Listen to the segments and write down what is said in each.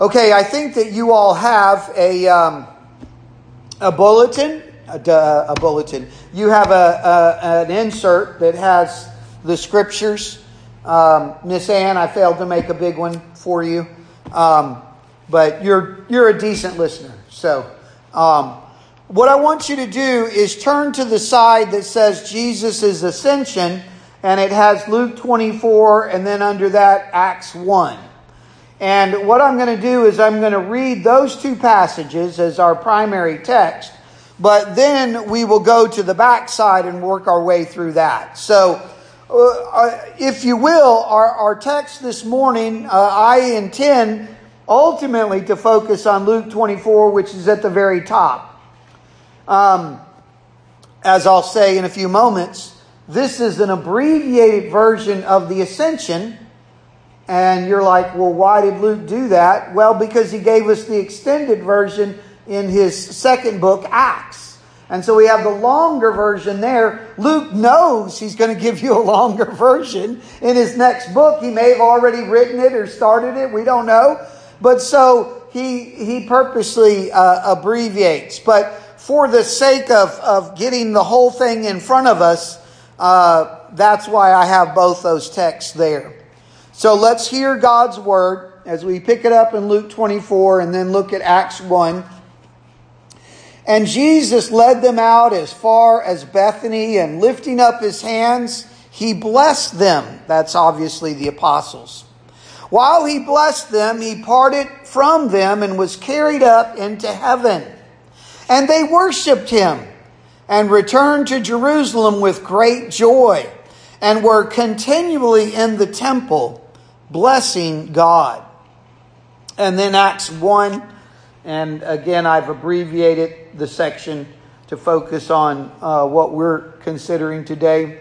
Okay, I think that you all have a bulletin. A bulletin. You have an insert that has the scriptures. Miss Ann, I failed to make a big one for you, but you're a decent listener. So, what I want you to do is turn to the side that says Jesus' ascension, and it has Luke 24, and then under that Acts 1. And what I'm going to do is I'm going to read those two passages as our primary text, but then we will go to the backside and work our way through that. So, if you will, our text this morning, I intend ultimately to focus on Luke 24, which is at the very top. As I'll say in a few moments, this is an abbreviated version of the Ascension. And you're like, well, why did Luke do that? Well, because he gave us the extended version in his second book, Acts. And so we have the longer version there. Luke knows he's going to give you a longer version in his next book. He may have already written it or started it. We don't know. But so he purposely abbreviates. But for the sake of getting the whole thing in front of us, that's why I have both those texts there. So let's hear God's word as we pick it up in Luke 24 and then look at Acts 1. And Jesus led them out as far as Bethany, and lifting up his hands, he blessed them. That's obviously the apostles. While he blessed them, he parted from them and was carried up into heaven. And they worshiped him and returned to Jerusalem with great joy, and were continually in the temple, blessing God. And then Acts 1, and again I've abbreviated the section to focus on what we're considering today.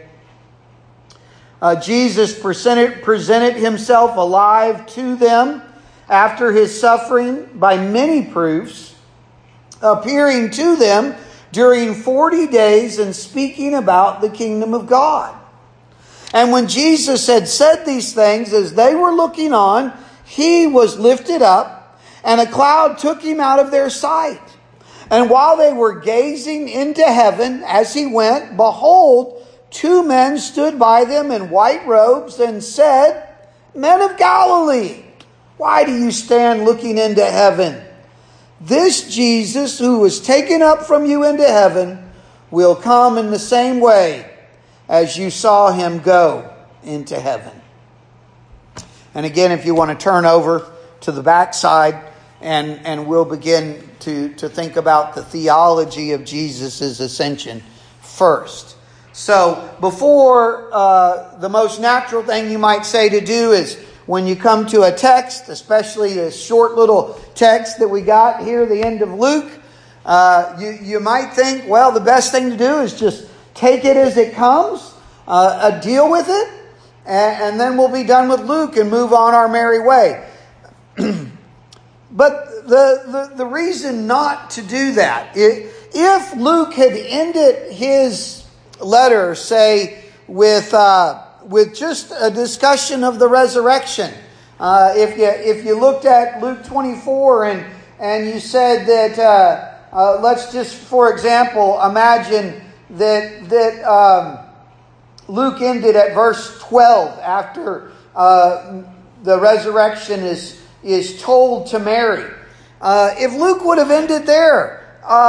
Jesus presented himself alive to them after his suffering by many proofs, appearing to them during 40 days and speaking about the kingdom of God. And when Jesus had said these things, as they were looking on, he was lifted up, and a cloud took him out of their sight. And while they were gazing into heaven as he went, behold, two men stood by them in white robes and said, Men of Galilee, why do you stand looking into heaven? This Jesus who was taken up from you into heaven will come in the same way as you saw him go into heaven. And again, if you want to turn over to the backside, and we'll begin to think about the theology of Jesus' ascension first. So before, the most natural thing you might say to do is when you come to a text, especially a short little text that we got here, the end of Luke, you might think, well, the best thing to do is just take it as it comes, deal with it, and then we'll be done with Luke and move on our merry way. But the reason not to do that, if Luke had ended his letter, say, with just a discussion of the resurrection, if you looked at Luke 24 and you said that, let's just, for example, imagine that Luke ended at verse 12 after the resurrection is told to Mary. If Luke would have ended there,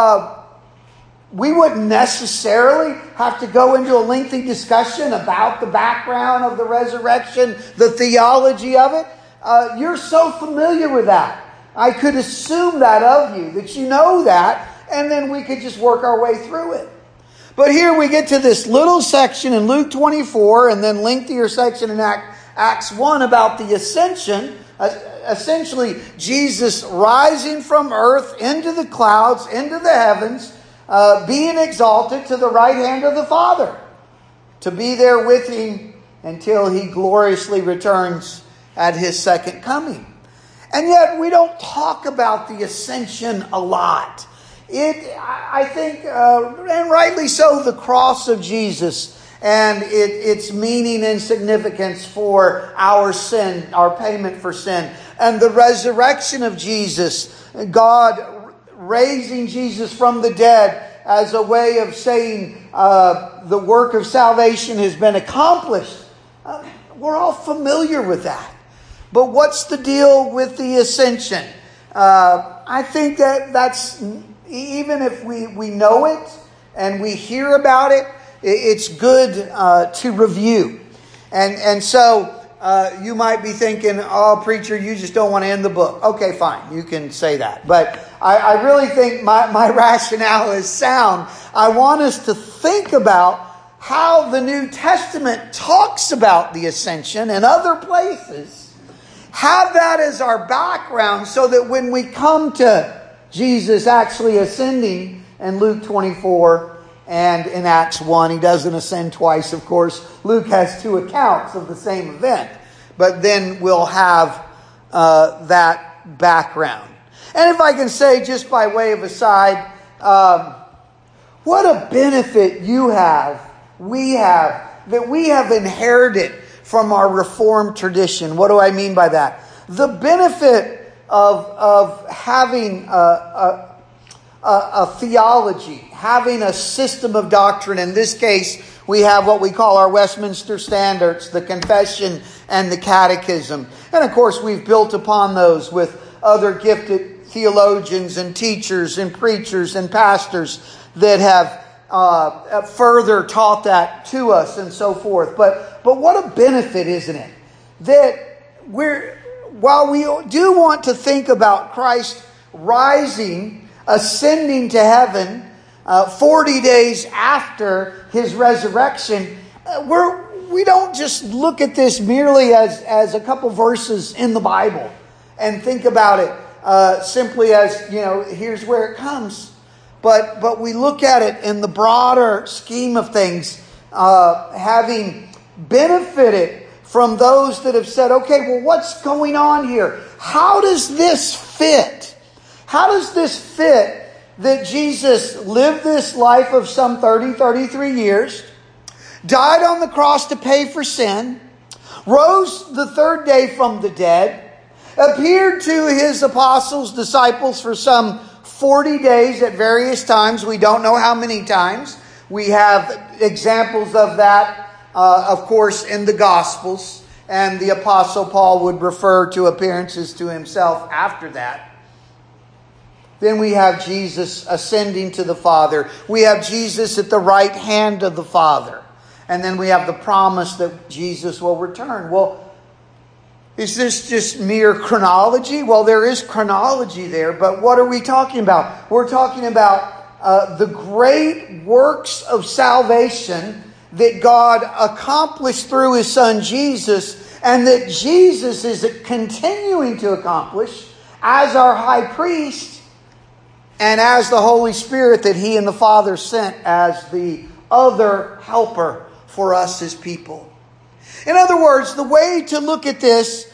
we wouldn't necessarily have to go into a lengthy discussion about the background of the resurrection, the theology of it. You're so familiar with that. I could assume that of you, that you know that, and then we could just work our way through it. But here we get to this little section in Luke 24, and then lengthier section in Acts 1 about the ascension. Essentially, Jesus rising from earth into the clouds, into the heavens, being exalted to the right hand of the Father, to be there with him until he gloriously returns at his second coming. And yet we don't talk about the ascension a lot. I think, and rightly so, the cross of Jesus and its meaning and significance for our sin, our payment for sin. And the resurrection of Jesus, God raising Jesus from the dead as a way of saying the work of salvation has been accomplished. We're all familiar with that. But what's the deal with the ascension? I think that's, even if we know it and we hear about it, it's good to review. And so you might be thinking, oh, preacher, you just don't want to end the book. Okay, fine. You can say that. But I really think my rationale is sound. I want us to think about how the New Testament talks about the ascension and other places. Have that as our background so that when we come to Jesus actually ascending in Luke 24 and in Acts 1, he doesn't ascend twice, of course. Luke has 2 accounts of the same event. But then we'll have that background. And if I can say, just by way of aside, what a benefit we have inherited from our Reformed tradition. What do I mean by that? The benefit of having a theology, having a system of doctrine. In this case, we have what we call our Westminster Standards, the Confession and the Catechism. And of course, we've built upon those with other gifted theologians and teachers and preachers and pastors that have further taught that to us and so forth. But what a benefit, isn't it? That while we do want to think about Christ rising, ascending to heaven 40 days after his resurrection, we don't just look at this merely as a couple verses in the Bible and think about it simply as, here's where it comes. But we look at it in the broader scheme of things, having benefited from those that have said, okay, well, what's going on here? How does this fit? How does this fit that Jesus lived this life of some 33 years, died on the cross to pay for sin, rose the 3rd day from the dead, appeared to his apostles, disciples for some 40 days at various times. We don't know how many times. We have examples of that, of course, in the Gospels. And the Apostle Paul would refer to appearances to himself after that. Then we have Jesus ascending to the Father. We have Jesus at the right hand of the Father. And then we have the promise that Jesus will return. Well, is this just mere chronology? Well, there is chronology there, but what are we talking about? We're talking about the great works of salvation that God accomplished through his Son Jesus, and that Jesus is continuing to accomplish as our high priest and as the Holy Spirit that he and the Father sent as the other helper for us, his people. In other words, the way to look at this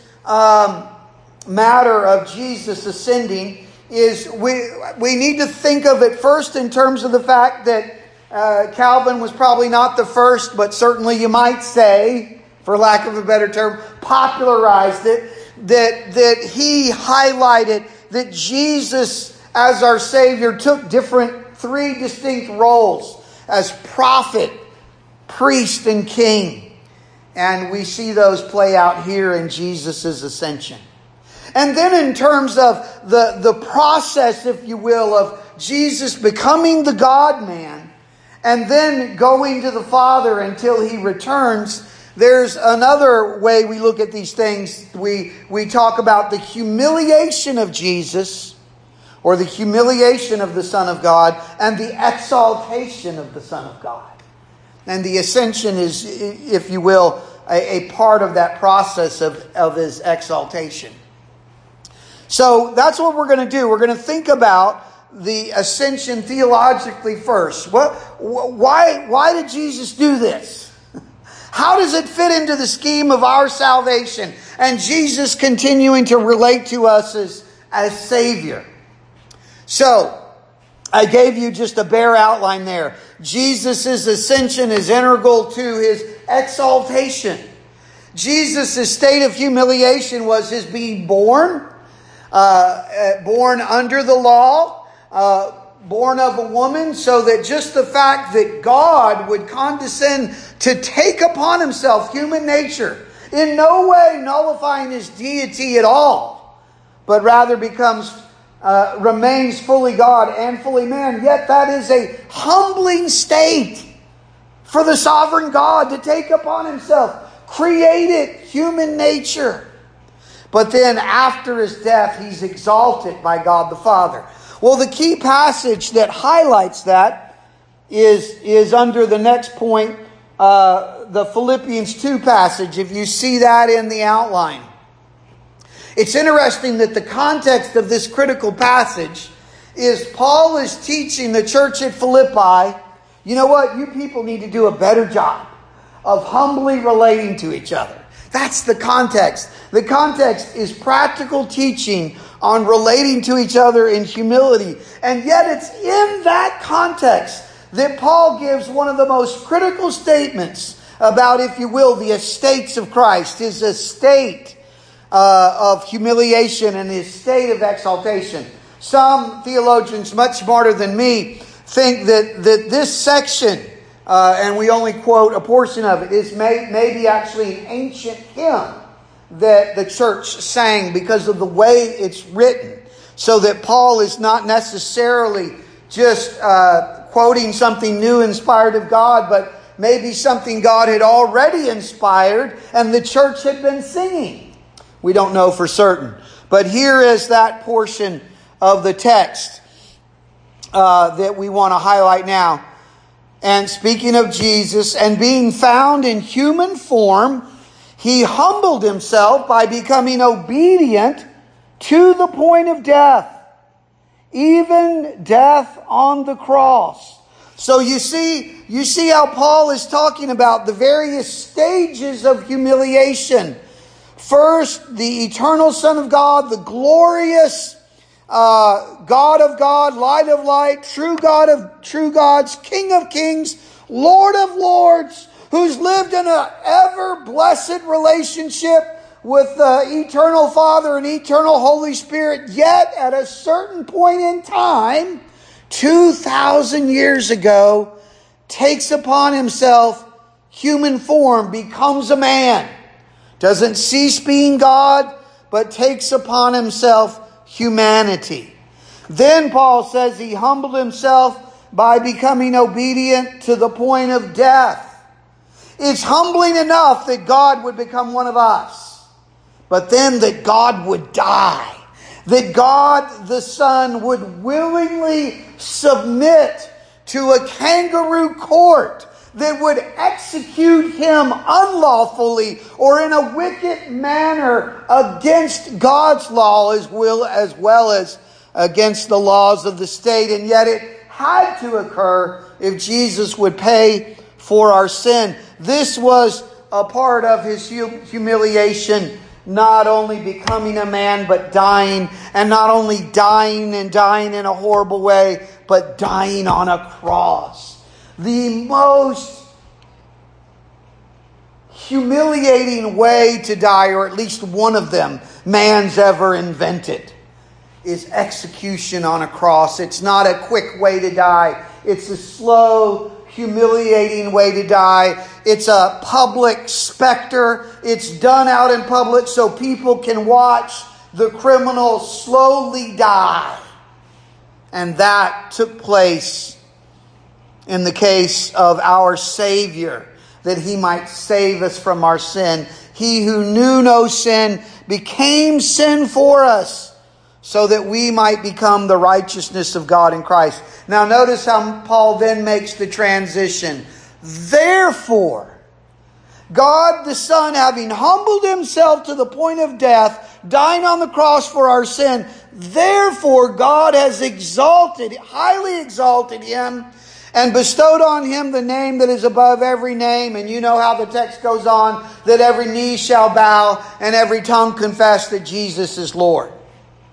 matter of Jesus ascending is we need to think of it first in terms of the fact that Calvin was probably not the first, but certainly you might say, for lack of a better term, popularized it, that he highlighted that Jesus as our Savior took 3 distinct roles as prophet, priest, and king. And we see those play out here in Jesus' ascension. And then in terms of the process, if you will, of Jesus becoming the God-man and then going to the Father until he returns, there's another way we look at these things. We talk about the humiliation of Jesus, or the humiliation of the Son of God, and the exaltation of the Son of God. And the ascension is, if you will, a part of that process of his exaltation. So that's what we're going to do. We're going to think about the ascension theologically first. Why did Jesus do this? How does it fit into the scheme of our salvation and Jesus continuing to relate to us as Savior? So, I gave you just a bare outline there. Jesus' ascension is integral to his exaltation. Jesus' state of humiliation was his being born under the law, born of a woman, so that just the fact that God would condescend to take upon himself human nature, in no way nullifying his deity at all, but rather remains fully God and fully man. Yet that is a humbling state for the sovereign God to take upon himself created human nature. But then after his death, he's exalted by God the Father. Well, the key passage that highlights that is under the next point, the Philippians 2 passage, if you see that in the outline. It's interesting that the context of this critical passage is Paul is teaching the church at Philippi, you know what, you people need to do a better job of humbly relating to each other. That's the context. The context is practical teaching on relating to each other in humility. And yet it's in that context that Paul gives one of the most critical statements about, if you will, the estates of Christ, his estate of humiliation and his state of exaltation. Some theologians, much smarter than me, think that this section, and we only quote a portion of it, is maybe actually an ancient hymn that the church sang because of the way it's written. So that Paul is not necessarily just quoting something new inspired of God, but maybe something God had already inspired and the church had been singing. We don't know for certain. But here is that portion of the text that we want to highlight now. And speaking of Jesus, and being found in human form, he humbled himself by becoming obedient to the point of death, even death on the cross. So you see how Paul is talking about the various stages of humiliation. First, the eternal Son of God, the glorious God of God, light of light, true God of true gods, King of kings, Lord of lords, who's lived in an ever blessed relationship with the eternal Father and eternal Holy Spirit. Yet at a certain point in time, 2,000 years ago, takes upon himself human form, becomes a man. Doesn't cease being God, but takes upon himself humanity. Then Paul says he humbled himself by becoming obedient to the point of death. It's humbling enough that God would become one of us, but then that God would die. That God the Son would willingly submit to a kangaroo court that would execute him unlawfully or in a wicked manner against God's law as well as against the laws of the state. And yet it had to occur if Jesus would pay for our sin. This was a part of his humiliation, not only becoming a man, but dying. And not only dying and dying in a horrible way, but dying on a cross. The most humiliating way to die, or at least one of them, man's ever invented, is execution on a cross. It's not a quick way to die. It's a slow, humiliating way to die. It's a public specter. It's done out in public so people can watch the criminal slowly die. And that took place in the case of our Savior, that he might save us from our sin. He who knew no sin became sin for us, so that we might become the righteousness of God in Christ. Now notice how Paul then makes the transition. Therefore, God the Son, having humbled himself to the point of death, dying on the cross for our sin, therefore God has highly exalted him, and bestowed on him the name that is above every name. And you know how the text goes on, that every knee shall bow and every tongue confess that Jesus is Lord.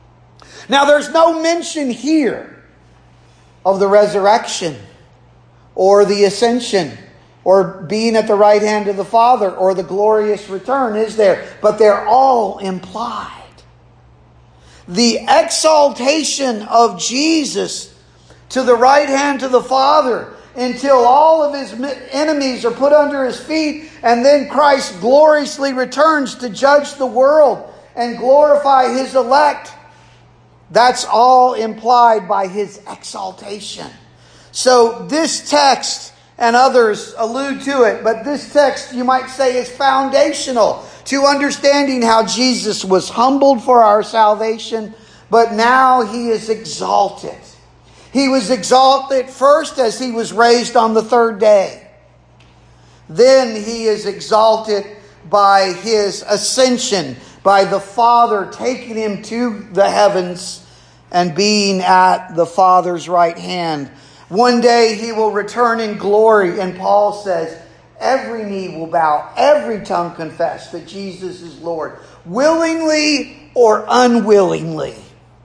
Now there's no mention here of the resurrection. or the ascension, or being at the right hand of the Father, or the glorious return, is there? But they're all implied. The exaltation of Jesus to the right hand of the Father until all of his enemies are put under his feet, and then Christ gloriously returns to judge the world and glorify his elect. That's all implied by his exaltation. So this text, and others allude to it, but this text, you might say, is foundational to understanding how Jesus was humbled for our salvation, but now he is exalted. He was exalted first as he was raised on the third day. Then he is exalted by his ascension, by the Father taking him to the heavens and being at the Father's right hand. One day he will return in glory, and Paul says, every knee will bow, every tongue confess that Jesus is Lord, willingly or unwillingly.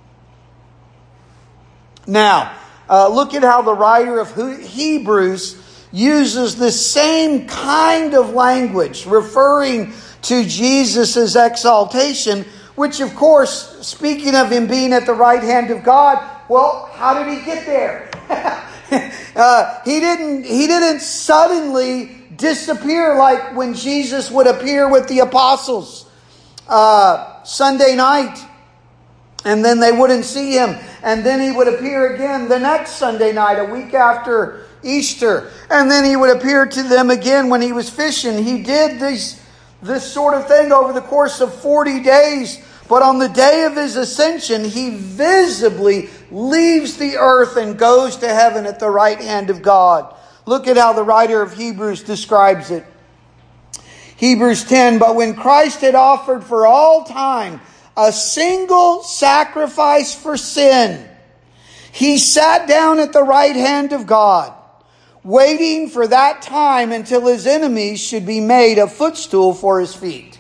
Now, look at how the writer of Hebrews uses this same kind of language, referring to Jesus' exaltation, which of course, speaking of him being at the right hand of God, well, how did he get there? He didn't suddenly disappear like when Jesus would appear with the apostles Sunday night, and then they wouldn't see him, and then he would appear again the next Sunday night, a week after Easter, and then he would appear to them again when he was fishing. He did this sort of thing over the course of 40 days, but on the day of his ascension, he visibly leaves the earth and goes to heaven at the right hand of God. Look at how the writer of Hebrews describes it. Hebrews 10, but when Christ had offered for all time a single sacrifice for sin, he sat down at the right hand of God, waiting for that time until his enemies should be made a footstool for his feet.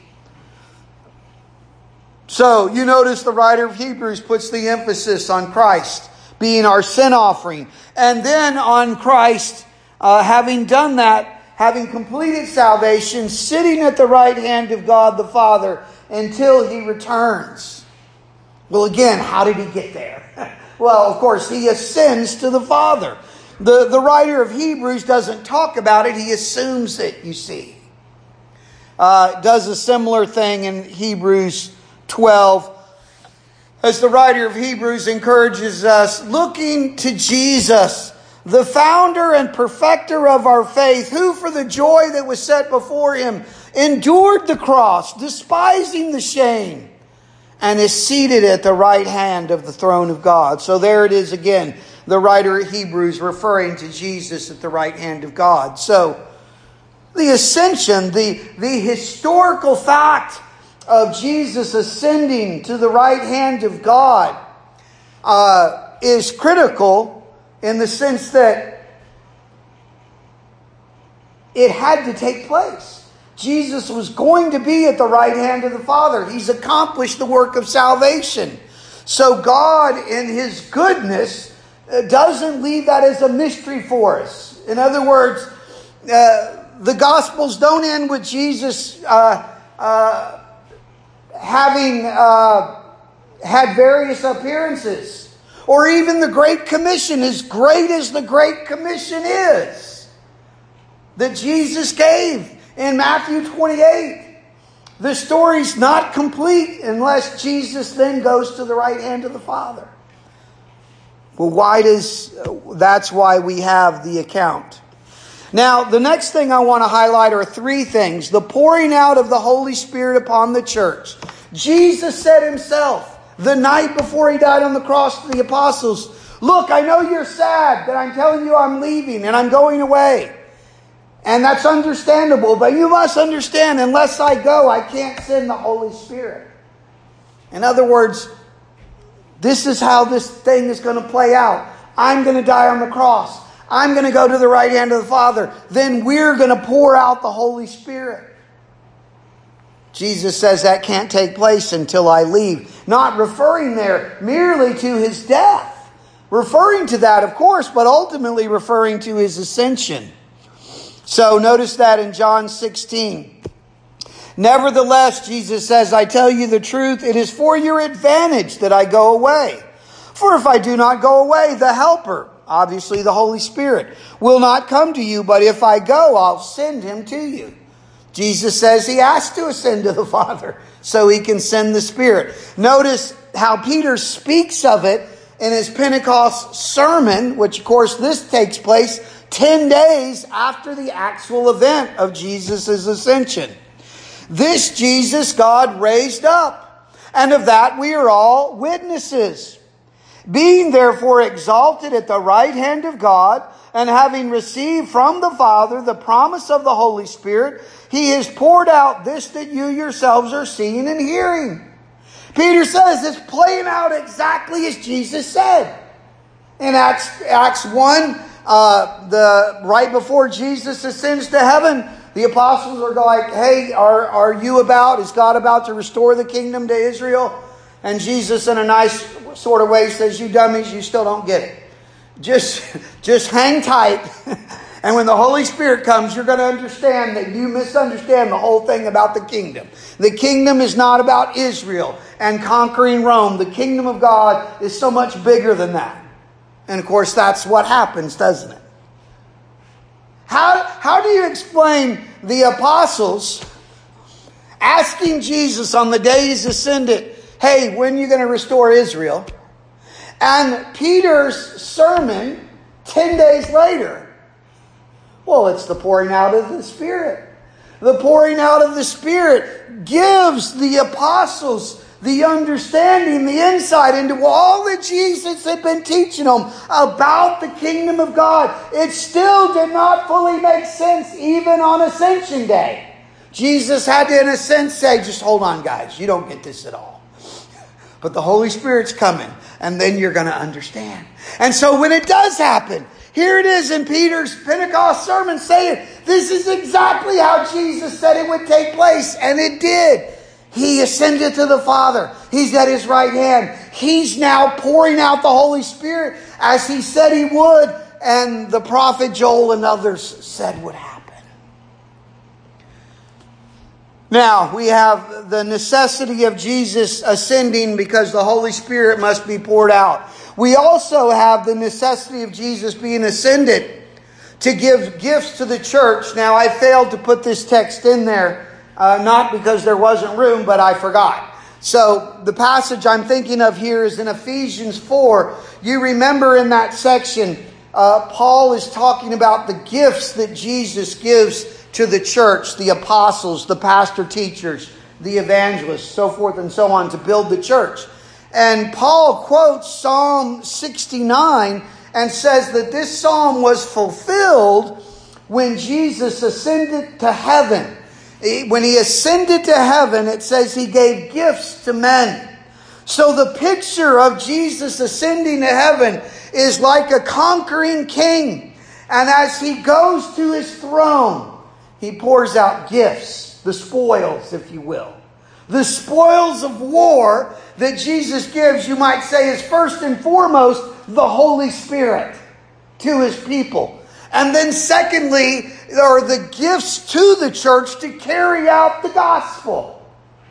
So you notice the writer of Hebrews puts the emphasis on Christ being our sin offering, and then on Christ having done that, having completed salvation, sitting at the right hand of God the Father until he returns. Well, again, how did he get there? Well, of course, he ascends to the Father. The writer of Hebrews doesn't talk about it, he assumes it, you see. Does a similar thing in Hebrews 12, as the writer of Hebrews encourages us, looking to Jesus, the founder and perfecter of our faith, who for the joy that was set before him endured the cross, despising the shame, and is seated at the right hand of the throne of God. So there it is again, the writer of Hebrews referring to Jesus at the right hand of God. So the ascension, the historical fact of Jesus ascending to the right hand of God is critical in the sense that it had to take place. Jesus was going to be at the right hand of the Father. He's accomplished the work of salvation. So God, in his goodness, doesn't leave that as a mystery for us. In other words, the Gospels don't end with Jesus having had various appearances, or even the Great Commission, as great as the Great Commission is, that Jesus gave in Matthew 28. The story's not complete unless Jesus then goes to the right hand of the Father. Well, that's why we have the account. Now, the next thing I want to highlight are three things. The pouring out of the Holy Spirit upon the church. Jesus said himself, the night before he died on the cross to the apostles, look, I know you're sad that I'm telling you I'm leaving and I'm going away. And that's understandable, but you must understand, unless I go, I can't send the Holy Spirit. In other words, this is how this thing is going to play out. I'm going to die on the cross. I'm going to go to the right hand of the Father. Then we're going to pour out the Holy Spirit. Jesus says that can't take place until I leave. Not referring there merely to his death, referring to that, of course, but ultimately referring to his ascension. So notice that in John 16. Nevertheless, Jesus says, I tell you the truth, it is for your advantage that I go away. For if I do not go away, the Helper, obviously the Holy Spirit, will not come to you, but if I go, I'll send him to you. Jesus says he has to ascend to the Father so he can send the Spirit. Notice how Peter speaks of it in his Pentecost sermon, which of course this takes place 10 days after the actual event of Jesus' ascension. This Jesus God raised up, and of that we are all witnesses. Being therefore exalted at the right hand of God, and having received from the Father the promise of the Holy Spirit, he has poured out this that you yourselves are seeing and hearing. Peter says it's playing out exactly as Jesus said. In Acts 1, right before Jesus ascends to heaven, the apostles are like, hey, is God about to restore the kingdom to Israel? And Jesus, in a nice sort of way, says, you dummies, you still don't get it. Just hang tight. And when the Holy Spirit comes, you're going to understand that you misunderstand the whole thing about the kingdom. The kingdom is not about Israel and conquering Rome. The kingdom of God is so much bigger than that. And of course, that's what happens, doesn't it? How do you explain the apostles asking Jesus on the day he's ascended, hey, when are you going to restore Israel? And Peter's sermon 10 days later, well, it's the pouring out of the Spirit. The pouring out of the Spirit gives the apostles the understanding, the insight into all that Jesus had been teaching them about the kingdom of God. It still did not fully make sense even on Ascension Day. Jesus had to, in a sense, say, just hold on, guys. You don't get this at all. But the Holy Spirit's coming, and then you're going to understand. And so when it does happen, here it is in Peter's Pentecost sermon saying, this is exactly how Jesus said it would take place. And it did. He ascended to the Father. He's at his right hand. He's now pouring out the Holy Spirit as he said he would. And the prophet Joel and others said would happen. Now, we have the necessity of Jesus ascending because the Holy Spirit must be poured out. We also have the necessity of Jesus being ascended to give gifts to the church. Now, I failed to put this text in there, not because there wasn't room, but I forgot. So, the passage I'm thinking of here is in Ephesians 4. You remember in that section, Paul is talking about the gifts that Jesus gives to the church, the apostles, the pastor teachers, the evangelists, so forth and so on, to build the church. And Paul quotes Psalm 69 and says that this psalm was fulfilled when Jesus ascended to heaven. When he ascended to heaven, it says he gave gifts to men. So the picture of Jesus ascending to heaven is like a conquering king. And as he goes to his throne, he pours out gifts, the spoils, if you will. The spoils of war that Jesus gives, you might say, is first and foremost the Holy Spirit to his people. And then secondly, are the gifts to the church to carry out the gospel.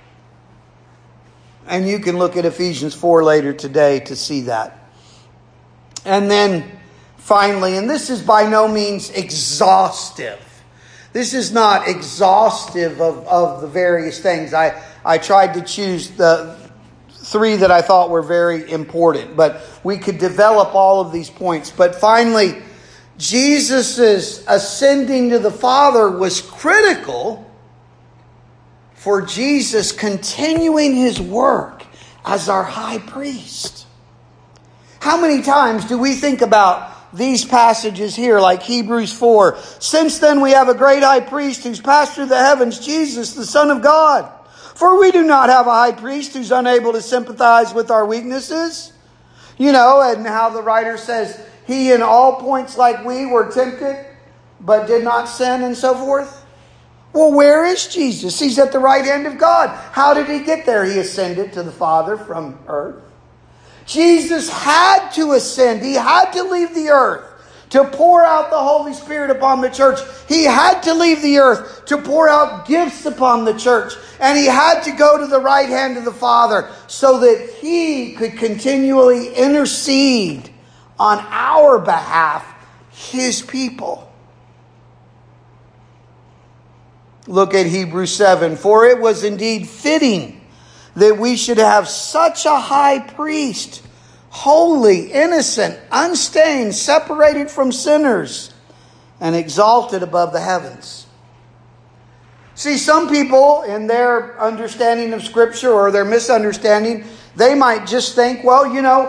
And you can look at Ephesians 4 later today to see that. And then finally, and this is by no means exhaustive. This is not exhaustive of the various things. I tried to choose the 3 that I thought were very important. But we could develop all of these points. But finally, Jesus' ascending to the Father was critical for Jesus continuing his work as our high priest. How many times do we think about these passages here, like Hebrews 4? Since then we have a great high priest who's passed through the heavens, Jesus, the Son of God. For we do not have a high priest who's unable to sympathize with our weaknesses. You know, and how the writer says, he in all points like we were tempted, but did not sin, and so forth. Well, where is Jesus? He's at the right hand of God. How did he get there? He ascended to the Father from earth. Jesus had to ascend. He had to leave the earth to pour out the Holy Spirit upon the church. He had to leave the earth to pour out gifts upon the church. And He had to go to the right hand of the Father so that He could continually intercede on our behalf, His people. Look at Hebrews 7. For it was indeed fitting that we should have such a high priest, holy, innocent, unstained, separated from sinners, and exalted above the heavens. See, some people, in their understanding of Scripture or their misunderstanding, they might just think, well,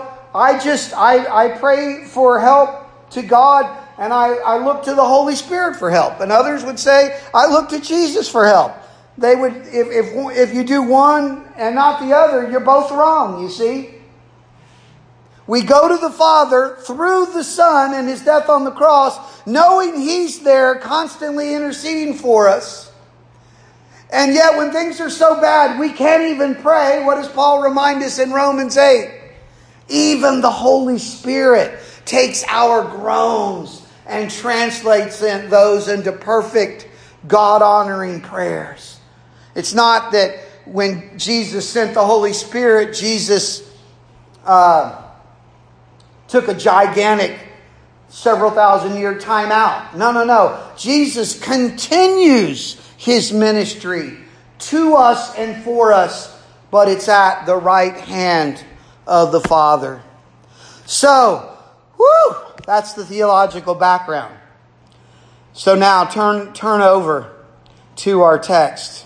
I pray for help to God, and I look to the Holy Spirit for help. And others would say, I look to Jesus for help. They would, if you do one and not the other, you're both wrong, you see. We go to the Father through the Son and His death on the cross, knowing He's there constantly interceding for us. And yet when things are so bad, we can't even pray. What does Paul remind us in Romans 8? Even the Holy Spirit takes our groans and translates those into perfect, God-honoring prayers. It's not that when Jesus sent the Holy Spirit, Jesus took a gigantic several thousand year time out. No. Jesus continues His ministry to us and for us, but it's at the right hand of the Father. So, that's the theological background. So now turn over to our text.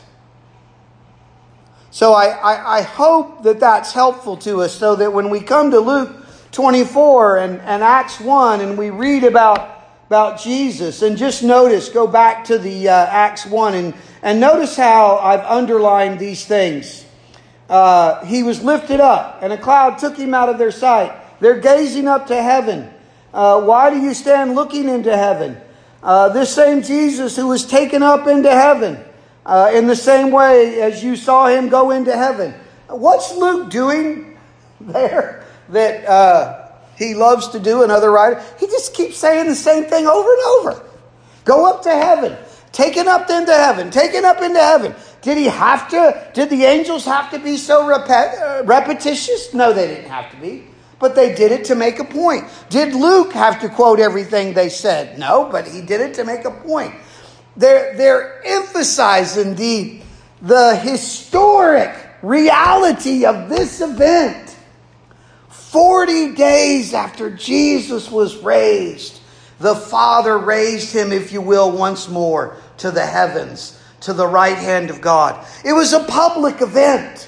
So I hope that that's helpful to us, so that when we come to Luke 24 and Acts 1 and we read about Jesus, and just go back to the Acts 1 and notice how I've underlined these things. He was lifted up and a cloud took Him out of their sight. They're gazing up to heaven. Why do you stand looking into heaven? This same Jesus who was taken up into heaven, in the same way as you saw Him go into heaven. What's Luke doing there that he loves to do, another writer? He just keeps saying the same thing over and over. Go up to heaven. Taken up into heaven. Taken up into heaven. Did the angels have to be so repetitious? No, they didn't have to be. But they did it to make a point. Did Luke have to quote everything they said? No, but he did it to make a point. They're emphasizing the historic reality of this event. 40 days after Jesus was raised, the Father raised Him, if you will, once more to the heavens, to the right hand of God. It was a public event,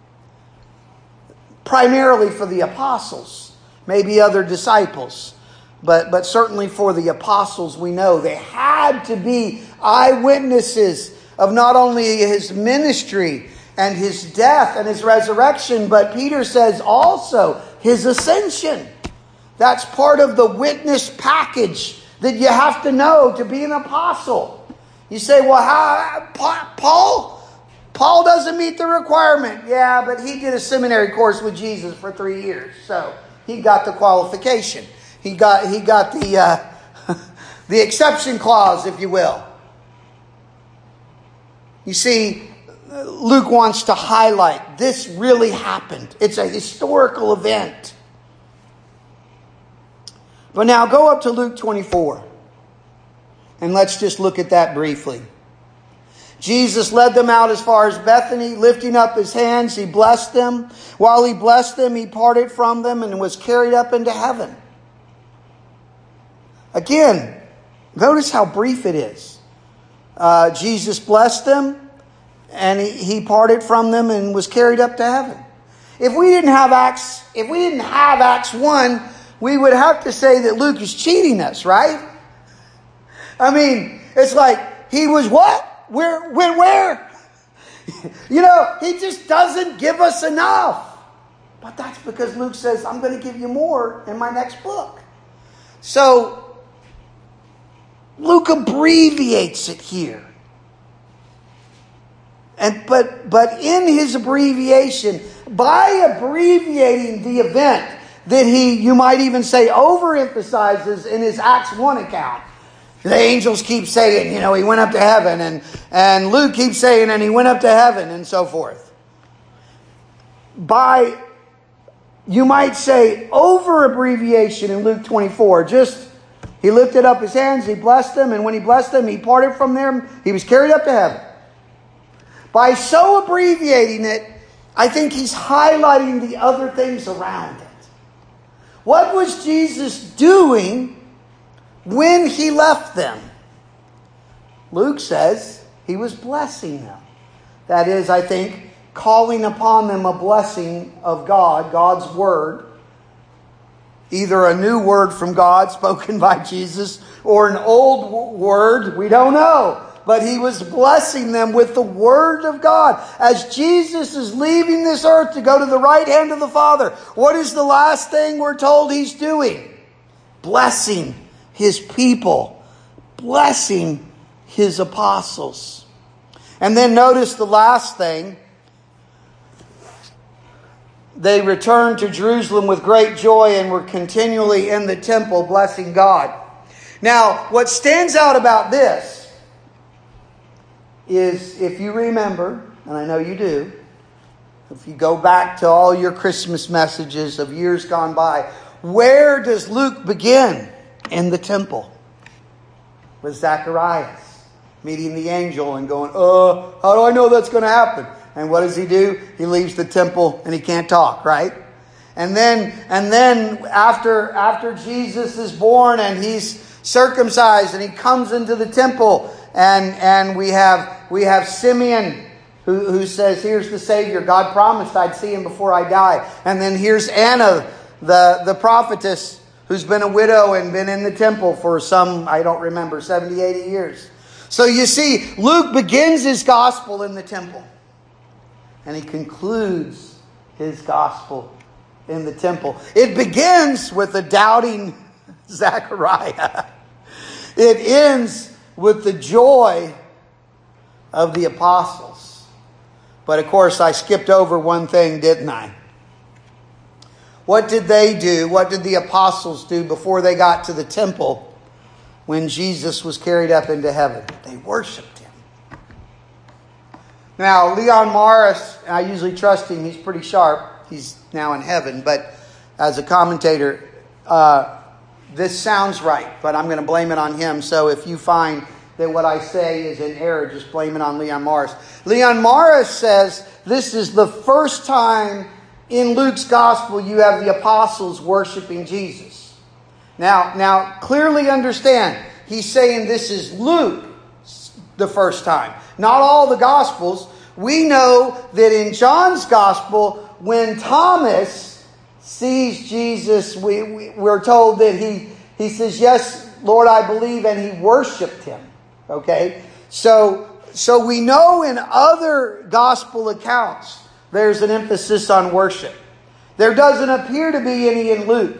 primarily for the apostles, maybe other disciples. But certainly for the apostles, we know they had to be eyewitnesses of not only His ministry and His death and His resurrection, but Peter says also His ascension. That's part of the witness package that you have to know to be an apostle. You say, well, Paul doesn't meet the requirement. Yeah, but he did a seminary course with Jesus for 3 years, so he got the qualification. He got the the exception clause, if you will. You see, Luke wants to highlight this really happened. It's a historical event. But now go up to Luke 24. And let's just look at that briefly. Jesus led them out as far as Bethany, lifting up His hands, He blessed them. While He blessed them, He parted from them and was carried up into heaven. Again, notice how brief it is. Jesus blessed them, and he parted from them and was carried up to heaven. If we didn't have Acts 1, we would have to say that Luke is cheating us, right? I mean, it's like, he was what? Where? He just doesn't give us enough. But that's because Luke says, I'm going to give you more in my next book. So, Luke abbreviates it here. But in his abbreviation, by abbreviating the event that he, you might even say, overemphasizes in his Acts 1 account. The angels keep saying, he went up to heaven, and Luke keeps saying, and he went up to heaven, and so forth. By, you might say, over abbreviation in Luke 24, he lifted up his hands, he blessed them, and when he blessed them, he parted from them, he was carried up to heaven. By so abbreviating it, I think he's highlighting the other things around it. What was Jesus doing when he left them? Luke says he was blessing them. That is, I think, calling upon them a blessing of God, God's word. Either a new word from God spoken by Jesus or an old word, we don't know. But he was blessing them with the word of God. As Jesus is leaving this earth to go to the right hand of the Father, what is the last thing we're told he's doing? Blessing his people. Blessing his apostles. And then notice the last thing. They returned to Jerusalem with great joy and were continually in the temple blessing God. Now, what stands out about this is, if you remember, and I know you do, if you go back to all your Christmas messages of years gone by, where does Luke begin? In the temple. With Zacharias meeting the angel and going, how do I know that's going to happen? And what does he do? He leaves the temple and he can't talk, right? And then after Jesus is born and he's circumcised and he comes into the temple, and we have Simeon who says, here's the Savior. God promised I'd see him before I die. And then here's Anna, the prophetess, who's been a widow and been in the temple for some, I don't remember, 70, 80 years. So you see, Luke begins his gospel in the temple. And he concludes his gospel in the temple. It begins with a doubting Zechariah. It ends with the joy of the apostles. But of course, I skipped over one thing, didn't I? What did they do? What did the apostles do before they got to the temple when Jesus was carried up into heaven? They worshiped him. Now, Leon Morris, I usually trust him. He's pretty sharp. He's now in heaven. But as a commentator, this sounds right, but I'm going to blame it on him. So if you find that what I say is in error, just blame it on Leon Morris. Leon Morris says this is the first time in Luke's gospel you have the apostles worshiping Jesus. Now, clearly understand, he's saying this is Luke the first time. Not all the gospels. We know that in John's gospel, when Thomas sees Jesus, we're told that he says, yes, Lord, I believe, and he worshiped him. Okay? So we know in other gospel accounts, there's an emphasis on worship. There doesn't appear to be any in Luke.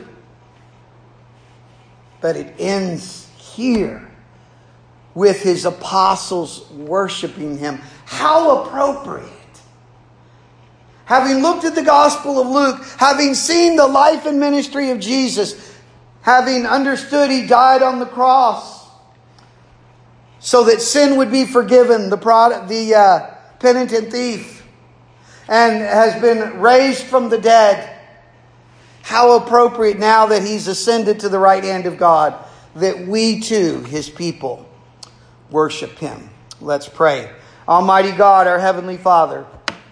But it ends here with his apostles worshiping him. How appropriate. Having looked at the Gospel of Luke, having seen the life and ministry of Jesus, having understood he died on the cross so that sin would be forgiven, the penitent thief, and has been raised from the dead. How appropriate now that he's ascended to the right hand of God, that we too, his people, worship him. Let's pray. Almighty God, our Heavenly Father,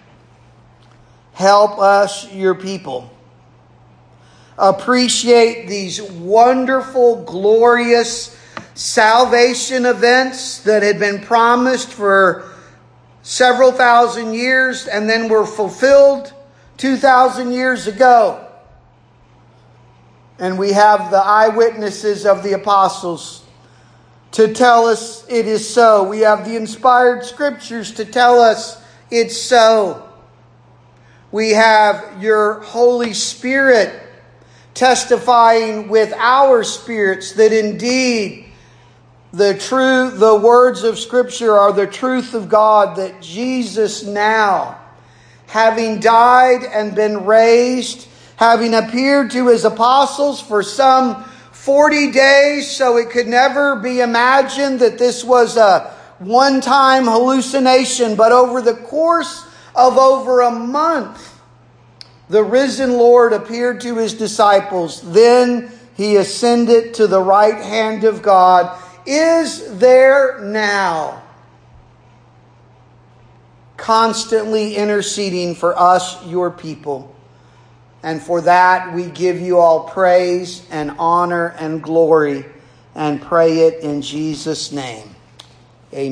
help us, your people, appreciate these wonderful, glorious salvation events that had been promised for several thousand years and then were fulfilled 2,000 years ago. And we have the eyewitnesses of the apostles to tell us it is so. We have the inspired scriptures to tell us it's so. We have your Holy Spirit testifying with our spirits that indeed The words of Scripture are the truth of God, that Jesus now, having died and been raised, having appeared to his apostles for some 40 days, so it could never be imagined that this was a one-time hallucination, but over the course of over a month, the risen Lord appeared to his disciples. Then he ascended to the right hand of God, is there now, constantly interceding for us, your people. And for that we give you all praise and honor and glory, and pray it in Jesus' name.